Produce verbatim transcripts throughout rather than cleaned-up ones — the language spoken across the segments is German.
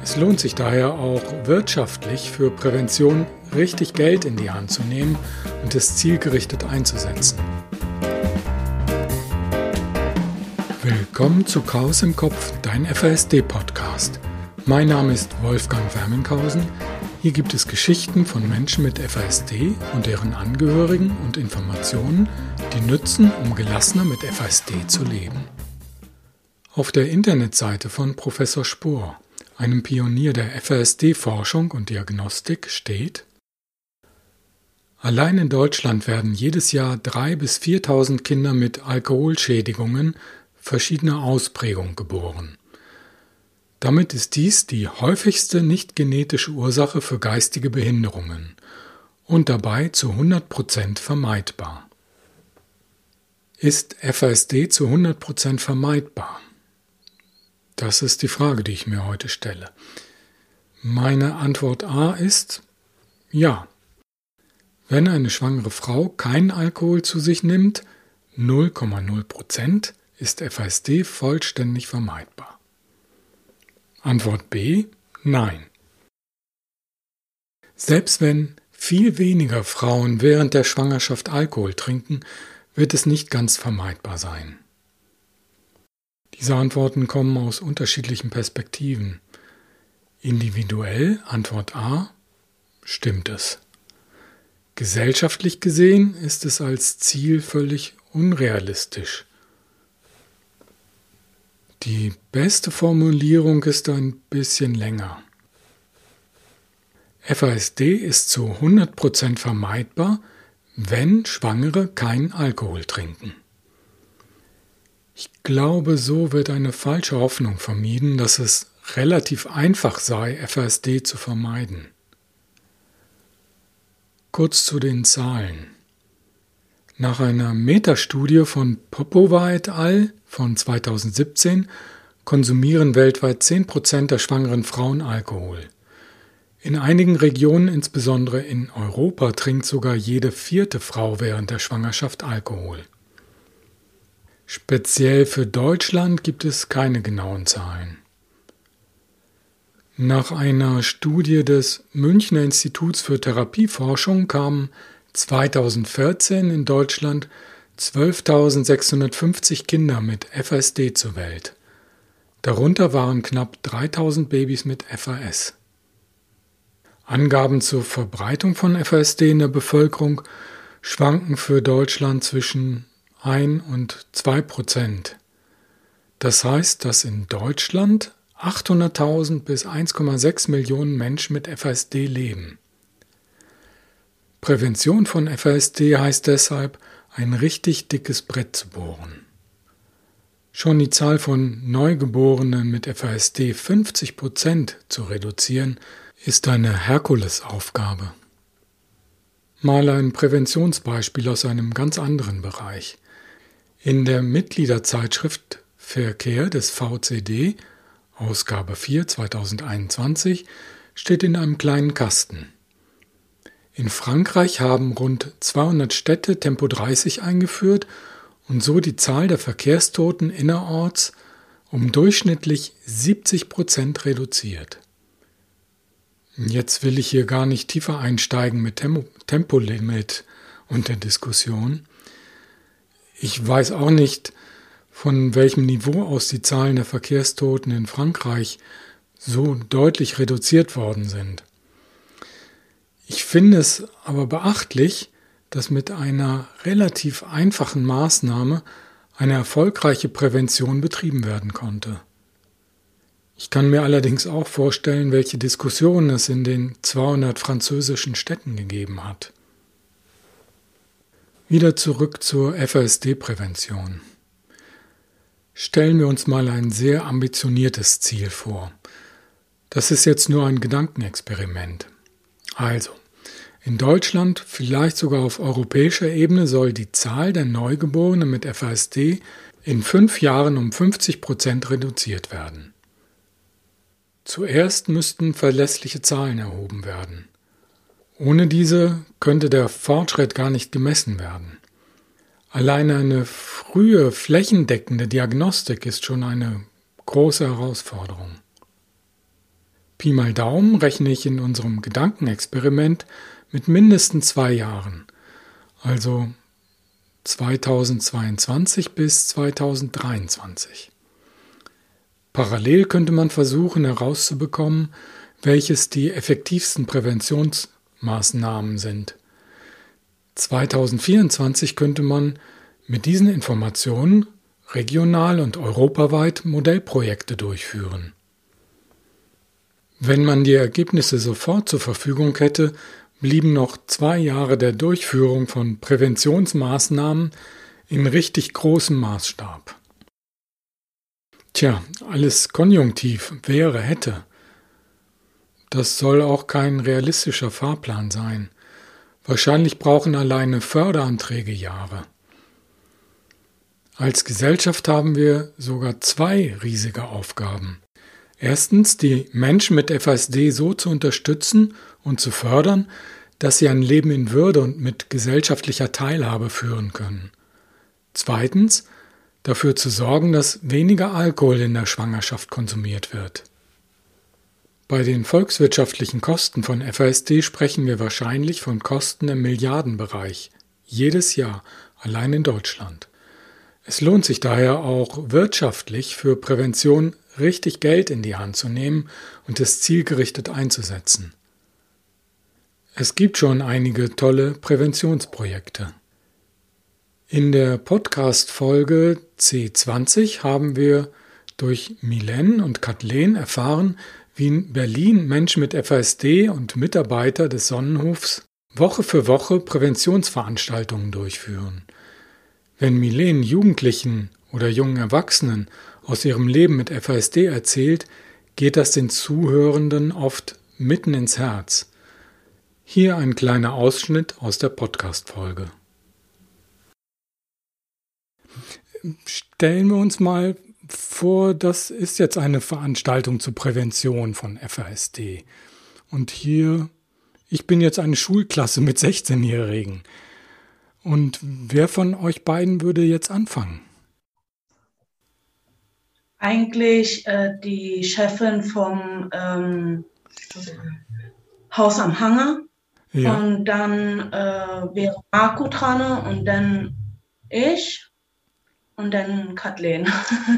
Es lohnt sich daher auch wirtschaftlich für Prävention richtig Geld in die Hand zu nehmen und es zielgerichtet einzusetzen. Willkommen zu Chaos im Kopf, dein F A S D-Podcast. Mein Name ist Wolfgang Werminghausen. Hier gibt es Geschichten von Menschen mit F A S D und deren Angehörigen und Informationen, die nützen, um gelassener mit F A S D zu leben. Auf der Internetseite von Professor Spohr, einem Pionier der F A S D-Forschung und Diagnostik, steht: Allein in Deutschland werden jedes Jahr dreitausend bis viertausend Kinder mit Alkoholschädigungen verschiedener Ausprägung geboren. Damit ist dies die häufigste nicht-genetische Ursache für geistige Behinderungen und dabei zu hundert Prozent vermeidbar. Ist F A S D zu hundert Prozent vermeidbar? Das ist die Frage, die ich mir heute stelle. Meine Antwort A ist ja. Wenn eine schwangere Frau keinen Alkohol zu sich nimmt, null Komma null Prozent, ist F A S D vollständig vermeidbar. Antwort B: Nein. Selbst wenn viel weniger Frauen während der Schwangerschaft Alkohol trinken, wird es nicht ganz vermeidbar sein. Diese Antworten kommen aus unterschiedlichen Perspektiven. Individuell, Antwort A, stimmt es. Gesellschaftlich gesehen ist es als Ziel völlig unrealistisch. Die beste Formulierung ist ein bisschen länger. F A S D ist zu hundert Prozent vermeidbar, wenn Schwangere keinen Alkohol trinken. Ich glaube, so wird eine falsche Hoffnung vermieden, dass es relativ einfach sei, F A S D zu vermeiden. Kurz zu den Zahlen. Nach einer Metastudie von Popova et al. Von zweitausendsiebzehn konsumieren weltweit zehn Prozent der schwangeren Frauen Alkohol. In einigen Regionen, insbesondere in Europa, trinkt sogar jede vierte Frau während der Schwangerschaft Alkohol. Speziell für Deutschland gibt es keine genauen Zahlen. Nach einer Studie des Münchner Instituts für Therapieforschung kamen zweitausendvierzehn in Deutschland zwölftausendsechshundertfünfzig Kinder mit F A S D zur Welt. Darunter waren knapp dreitausend Babys mit F A S. Angaben zur Verbreitung von F A S D in der Bevölkerung schwanken für Deutschland zwischen ein und zwei Prozent. Das heißt, dass in Deutschland achthunderttausend bis eins Komma sechs Millionen Menschen mit F A S D leben. Prävention von F A S D heißt deshalb, ein richtig dickes Brett zu bohren. Schon die Zahl von Neugeborenen mit F A S D fünfzig Prozent zu reduzieren, ist eine Herkulesaufgabe. Mal ein Präventionsbeispiel aus einem ganz anderen Bereich. In der Mitgliederzeitschrift Verkehr des V C D, Ausgabe vier zweitausendeinundzwanzig, steht in einem kleinen Kasten: In Frankreich haben rund zweihundert Städte Tempo dreißig eingeführt und so die Zahl der Verkehrstoten innerorts um durchschnittlich siebzig Prozent reduziert. Jetzt will ich hier gar nicht tiefer einsteigen mit Tempo, Tempolimit und der Diskussion. Ich weiß auch nicht, von welchem Niveau aus die Zahlen der Verkehrstoten in Frankreich so deutlich reduziert worden sind. Ich finde es aber beachtlich, dass mit einer relativ einfachen Maßnahme eine erfolgreiche Prävention betrieben werden konnte. Ich kann mir allerdings auch vorstellen, welche Diskussionen es in den zweihundert französischen Städten gegeben hat. Wieder zurück zur F A S D-Prävention. Stellen wir uns mal ein sehr ambitioniertes Ziel vor. Das ist jetzt nur ein Gedankenexperiment. Also, in Deutschland, vielleicht sogar auf europäischer Ebene, soll die Zahl der Neugeborenen mit F A S D in fünf Jahren um fünfzig Prozent reduziert werden. Zuerst müssten verlässliche Zahlen erhoben werden. Ohne diese könnte der Fortschritt gar nicht gemessen werden. Allein eine frühe, flächendeckende Diagnostik ist schon eine große Herausforderung. Pi mal Daumen rechne ich in unserem Gedankenexperiment mit mindestens zwei Jahren, also zweitausendzweiundzwanzig bis zweitausenddreiundzwanzig. Parallel könnte man versuchen herauszubekommen, welches die effektivsten Präventionsmaßnahmen sind. zweitausendvierundzwanzig könnte man mit diesen Informationen regional und europaweit Modellprojekte durchführen. Wenn man die Ergebnisse sofort zur Verfügung hätte, blieben noch zwei Jahre der Durchführung von Präventionsmaßnahmen in richtig großem Maßstab. Tja, alles konjunktiv, wäre, hätte. Das soll auch kein realistischer Fahrplan sein. Wahrscheinlich brauchen alleine Förderanträge Jahre. Als Gesellschaft haben wir sogar zwei riesige Aufgaben. Erstens, die Menschen mit F A S D so zu unterstützen und zu fördern, dass sie ein Leben in Würde und mit gesellschaftlicher Teilhabe führen können. Zweitens, dafür zu sorgen, dass weniger Alkohol in der Schwangerschaft konsumiert wird. Bei den volkswirtschaftlichen Kosten von F A S D sprechen wir wahrscheinlich von Kosten im Milliardenbereich, jedes Jahr, allein in Deutschland. Es lohnt sich daher auch wirtschaftlich für Prävention richtig Geld in die Hand zu nehmen und es zielgerichtet einzusetzen. Es gibt schon einige tolle Präventionsprojekte. In der Podcast-Folge C zwanzig haben wir durch Milène und Kathleen erfahren, wie in Berlin Menschen mit F A S D und Mitarbeiter des Sonnenhofs Woche für Woche Präventionsveranstaltungen durchführen. Wenn Milène Jugendlichen oder jungen Erwachsenen aus ihrem Leben mit F A S D erzählt, geht das den Zuhörenden oft mitten ins Herz. Hier ein kleiner Ausschnitt aus der Podcast-Folge. Stellen wir uns mal vor, das ist jetzt eine Veranstaltung zur Prävention von F A S D. Und hier, ich bin jetzt eine Schulklasse mit sechzehnjährigen. Und wer von euch beiden würde jetzt anfangen? Eigentlich äh, die Chefin vom ähm, Haus am Hange. Ja. Und dann äh, wäre Marco dran und dann ich und dann Kathleen.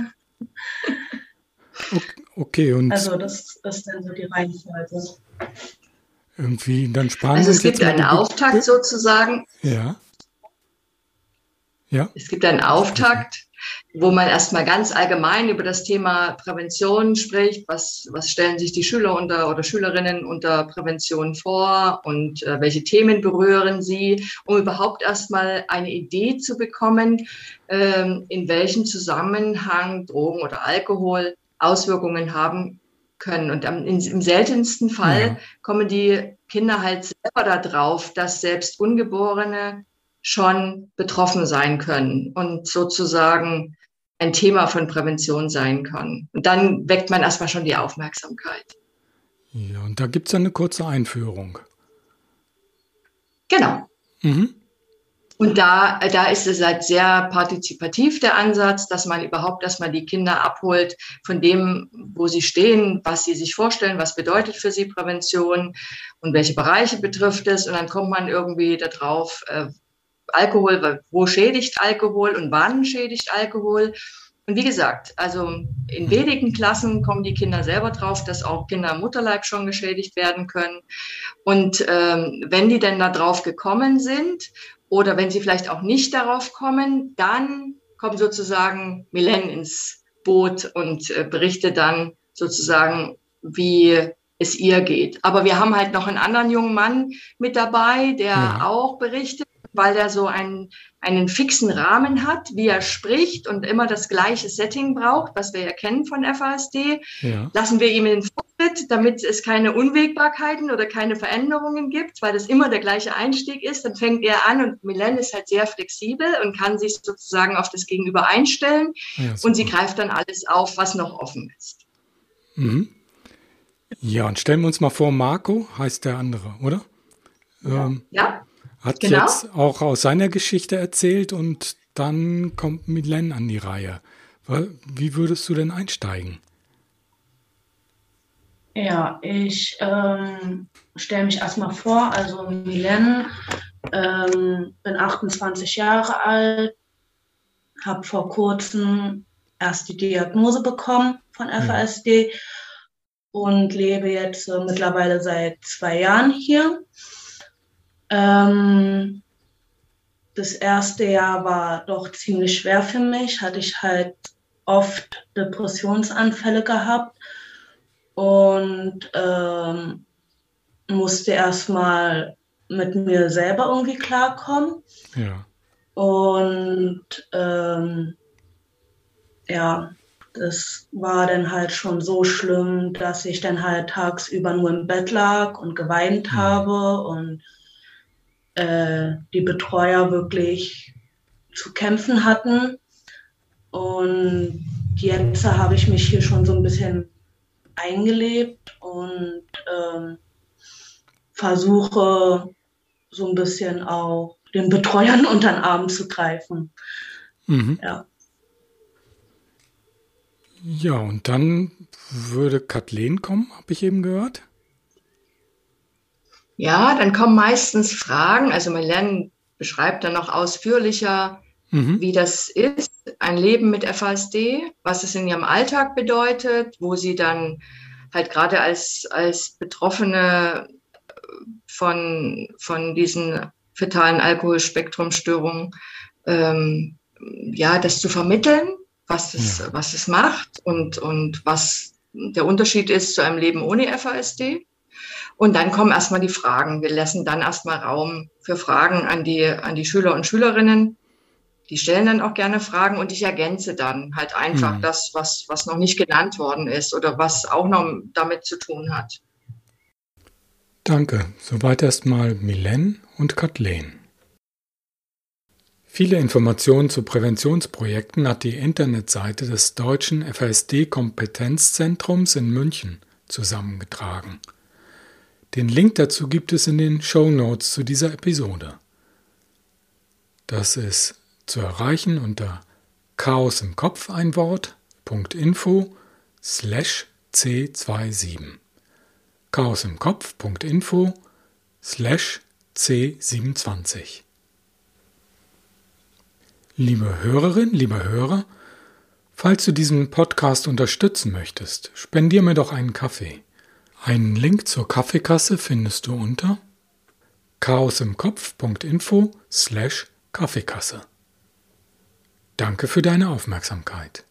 Okay, und also das ist dann so die Reihenfolge. Irgendwie, dann sparen Also wir es gibt einen Auftakt sozusagen. Ja. Ja. Es gibt einen Auftakt, wo man erstmal ganz allgemein über das Thema Prävention spricht. Was, was stellen sich die Schüler unter oder Schülerinnen unter Prävention vor und äh, welche Themen berühren sie, um überhaupt erstmal eine Idee zu bekommen, ähm, in welchem Zusammenhang Drogen oder Alkohol Auswirkungen haben können. Und am, in, im seltensten Fall ja. kommen die Kinder halt selber darauf, dass selbst Ungeborene schon betroffen sein können und sozusagen ein Thema von Prävention sein kann. Und dann weckt man erstmal schon die Aufmerksamkeit. Ja, und da gibt es eine kurze Einführung. Genau. Mhm. Und da, da ist es halt sehr partizipativ der Ansatz, dass man überhaupt erstmal die Kinder abholt von dem, wo sie stehen, was sie sich vorstellen, was bedeutet für sie Prävention und welche Bereiche betrifft es. Und dann kommt man irgendwie darauf, äh, Alkohol, wo schädigt Alkohol und wann schädigt Alkohol? Und wie gesagt, also in wenigen Klassen kommen die Kinder selber drauf, dass auch Kinder im Mutterleib schon geschädigt werden können. Und ähm, wenn die denn da drauf gekommen sind oder wenn sie vielleicht auch nicht darauf kommen, dann kommt sozusagen Milène ins Boot und äh, berichtet dann sozusagen, wie es ihr geht. Aber wir haben halt noch einen anderen jungen Mann mit dabei, der ja. auch berichtet, weil er so einen, einen fixen Rahmen hat, wie er spricht und immer das gleiche Setting braucht, was wir ja kennen von F A S D. Ja. Lassen wir ihm den Vortritt, damit es keine Unwägbarkeiten oder keine Veränderungen gibt, weil das immer der gleiche Einstieg ist. Dann fängt er an und Milène ist halt sehr flexibel und kann sich sozusagen auf das Gegenüber einstellen. Ja, und sie greift dann alles auf, was noch offen ist. Mhm. Ja, und stellen wir uns mal vor, Marco heißt der andere, oder? Ja. Ähm, ja. Hat genau. jetzt auch aus seiner Geschichte erzählt und dann kommt Milène an die Reihe. Wie würdest du denn einsteigen? Ja, ich ähm, stelle mich erstmal vor, also Milene, ähm, bin achtundzwanzig Jahre alt, habe vor kurzem erst die Diagnose bekommen von F A S D ja. und lebe jetzt äh, mittlerweile seit zwei Jahren hier. Ähm, das erste Jahr war doch ziemlich schwer für mich, hatte ich halt oft Depressionsanfälle gehabt und ähm, musste erstmal mit mir selber irgendwie klarkommen. Ja. Und ähm, ja, das war dann halt schon so schlimm, dass ich dann halt tagsüber nur im Bett lag und geweint mhm. habe und äh, die Betreuer wirklich zu kämpfen hatten. Und jetzt habe ich mich hier schon so ein bisschen eingelebt und ähm, versuche so ein bisschen auch den Betreuern unter den Arm zu greifen. Mhm. Ja. Ja, und dann würde Kathleen kommen, habe ich eben gehört. Ja, dann kommen meistens Fragen. Also Milene beschreibt dann noch ausführlicher, mhm. wie das ist, ein Leben mit F A S D, was es in ihrem Alltag bedeutet, wo sie dann halt gerade als, als Betroffene von, von diesen fetalen Alkoholspektrumstörungen, ähm, ja, das zu vermitteln, was es, ja. was es macht und, und was der Unterschied ist zu einem Leben ohne F A S D. Und dann kommen erstmal die Fragen. Wir lassen dann erstmal Raum für Fragen an die, an die Schüler und Schülerinnen. Die stellen dann auch gerne Fragen und ich ergänze dann halt einfach mhm. das, was, was noch nicht genannt worden ist oder was auch noch damit zu tun hat. Danke. Soweit erstmal Milene und Kathleen. Viele Informationen zu Präventionsprojekten hat die Internetseite des Deutschen F A S D-Kompetenzzentrums in München zusammengetragen. Den Link dazu gibt es in den Shownotes zu dieser Episode. Das ist zu erreichen unter chaos im Kopf ein Wort.info slash C27. chaosimkopf.info slash C27. Liebe Hörerin, lieber Hörer, falls du diesen Podcast unterstützen möchtest, spendier mir doch einen Kaffee. Einen Link zur Kaffeekasse findest du unter chaosimkopf.info slash Kaffeekasse. Danke für deine Aufmerksamkeit.